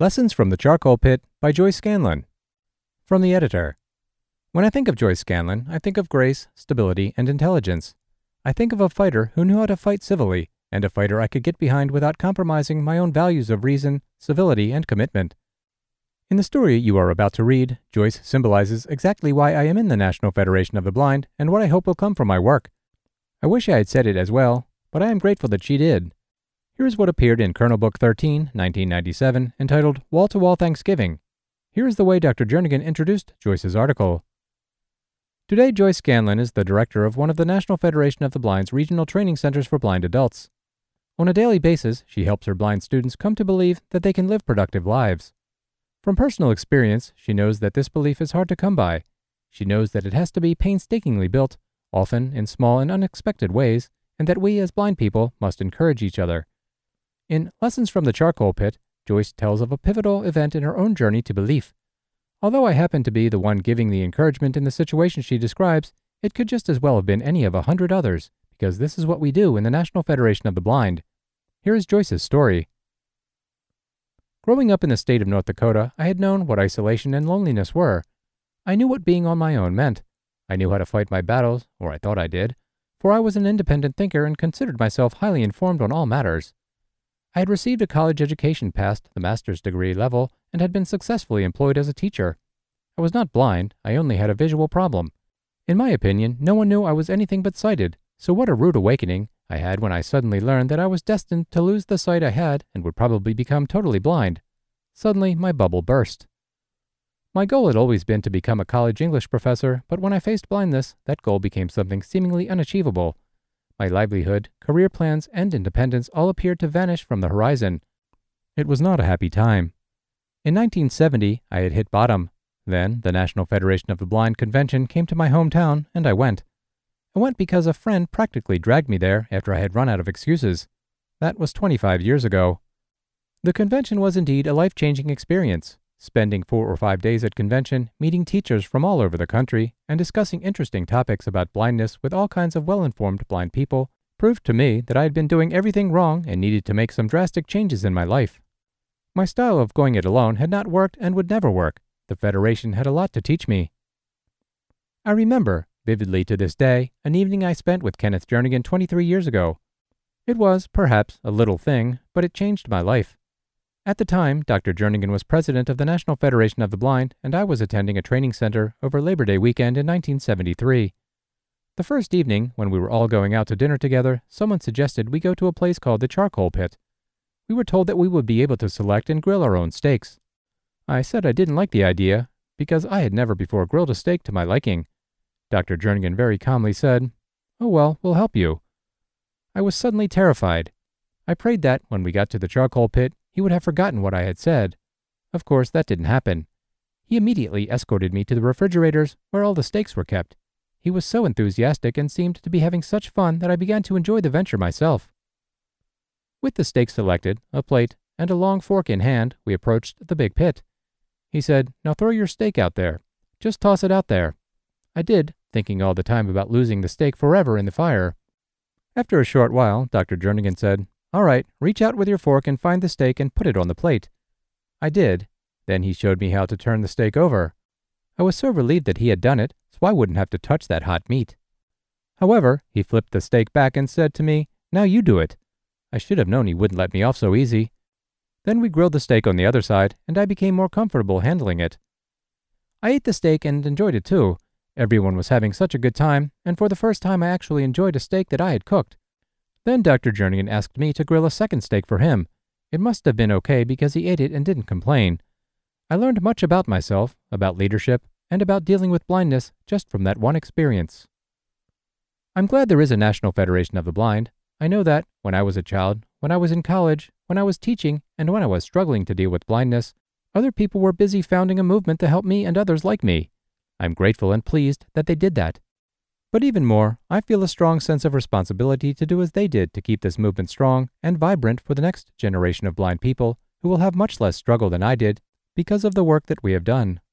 Lessons from the Charcoal Pit by Joyce Scanlan. From the editor. When I think of Joyce Scanlan, I think of grace, stability, and intelligence. I think of a fighter who knew how to fight civilly, and a fighter I could get behind without compromising my own values of reason, civility, and commitment. In the story you are about to read, Joyce symbolizes exactly why I am in the National Federation of the Blind and what I hope will come from my work. I wish I had said it as well, but I am grateful that she did. Here is what appeared in Colonel Book 13, 1997, entitled Wall-to-Wall Thanksgiving. Here is the way Dr. Jernigan introduced Joyce's article. Today, Joyce Scanlan is the director of one of the National Federation of the Blind's regional training centers for blind adults. On a daily basis, she helps her blind students come to believe that they can live productive lives. From personal experience, she knows that this belief is hard to come by. She knows that it has to be painstakingly built, often in small and unexpected ways, and that we as blind people must encourage each other. In Lessons from the Charcoal Pit, Joyce tells of a pivotal event in her own journey to belief. Although I happen to be the one giving the encouragement in the situation she describes, it could just as well have been any of 100 others, because this is what we do in the National Federation of the Blind. Here is Joyce's story. Growing up in the state of North Dakota, I had known what isolation and loneliness were. I knew what being on my own meant. I knew how to fight my battles, or I thought I did, for I was an independent thinker and considered myself highly informed on all matters. I had received a college education past the master's degree level and had been successfully employed as a teacher. I was not blind, I only had a visual problem. In my opinion, no one knew I was anything but sighted, so what a rude awakening I had when I suddenly learned that I was destined to lose the sight I had and would probably become totally blind. Suddenly, my bubble burst. My goal had always been to become a college English professor, but when I faced blindness, that goal became something seemingly unachievable. My livelihood, career plans, and independence all appeared to vanish from the horizon. It was not a happy time. In 1970, I had hit bottom. Then, the National Federation of the Blind convention came to my hometown, and I went. I went because a friend practically dragged me there after I had run out of excuses. That was 25 years ago. The convention was indeed a life-changing experience. Spending 4 or 5 days at convention, meeting teachers from all over the country, and discussing interesting topics about blindness with all kinds of well-informed blind people proved to me that I had been doing everything wrong and needed to make some drastic changes in my life. My style of going it alone had not worked and would never work. The Federation had a lot to teach me. I remember, vividly to this day, an evening I spent with Kenneth Jernigan 23 years ago. It was, perhaps, a little thing, but it changed my life. At the time, Dr. Jernigan was president of the National Federation of the Blind, and I was attending a training center over Labor Day weekend in 1973. The first evening, when we were all going out to dinner together, someone suggested we go to a place called the Charcoal Pit. We were told that we would be able to select and grill our own steaks. I said I didn't like the idea, because I had never before grilled a steak to my liking. Dr. Jernigan very calmly said, "Oh well, we'll help you." I was suddenly terrified. I prayed that, when we got to the charcoal pit, he would have forgotten what I had said. Of course, that didn't happen. He immediately escorted me to the refrigerators where all the steaks were kept. He was so enthusiastic and seemed to be having such fun that I began to enjoy the venture myself. With the steaks selected, a plate, and a long fork in hand, we approached the big pit. He said, "Now throw your steak out there. Just toss it out there." I did, thinking all the time about losing the steak forever in the fire. After a short while, Dr. Jernigan said, "All right, reach out with your fork and find the steak and put it on the plate." I did. Then he showed me how to turn the steak over. I was so relieved that he had done it, so I wouldn't have to touch that hot meat. However, he flipped the steak back and said to me, "Now you do it." I should have known he wouldn't let me off so easy. Then we grilled the steak on the other side, and I became more comfortable handling it. I ate the steak and enjoyed it too. Everyone was having such a good time, and for the first time I actually enjoyed a steak that I had cooked. Then Dr. Jernigan asked me to grill a second steak for him. It must have been okay because he ate it and didn't complain. I learned much about myself, about leadership, and about dealing with blindness just from that one experience. I'm glad there is a National Federation of the Blind. I know that, when I was a child, when I was in college, when I was teaching, and when I was struggling to deal with blindness, other people were busy founding a movement to help me and others like me. I'm grateful and pleased that they did that. But even more, I feel a strong sense of responsibility to do as they did to keep this movement strong and vibrant for the next generation of blind people who will have much less struggle than I did because of the work that we have done.